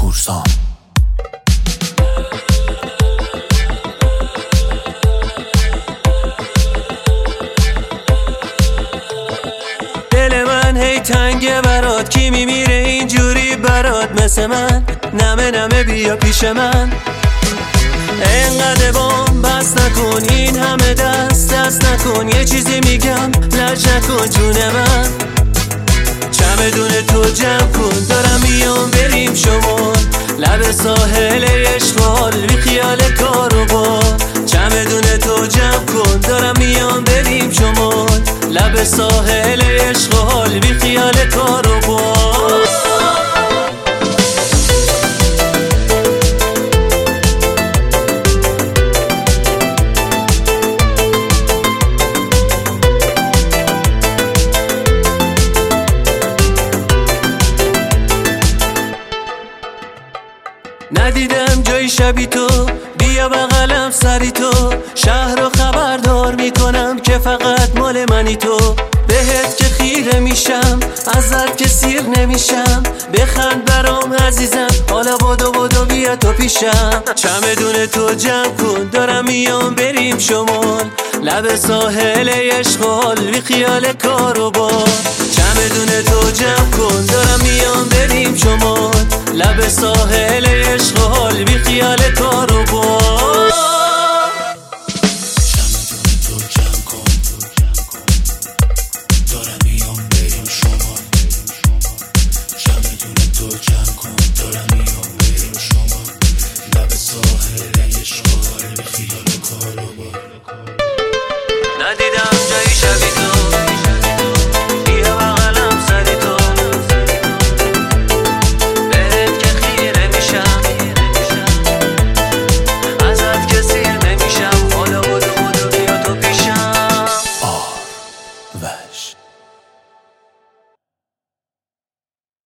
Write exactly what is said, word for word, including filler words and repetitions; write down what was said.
پورسان. دل من هی تنگه برات، کی میمیره اینجوری برات مثل من؟ نمه نمه بیا پیش من، اینقدر بام بس نکن، این همه دست دست نکن، یه چیزی میگم لج نکن جون من. چمدون تو جمع کن، دارم میام بریم شمال، لب ساحل اشغال بی خیال کارو با. چمدون تو جمع کن، دارم میام بریم شمال، لب ساحل اشغال بی خیال کارو با. ندیدم جای شبی تو، بیا بغلم سری تو، شهر رو خبردار میکنم که فقط مال منی تو. بهت که خیره میشم، ازت که سیر نمیشم، بخند برام عزیزم، حالا بدو بدو بیا تو پیشم. چمدون تو جمع کن، دارم میام بریم شمال، لب ساحل اشغال بی خیال کارو با. چمدون تو جمع کن، دارم میام بریم شمال، لب ساحل اشغال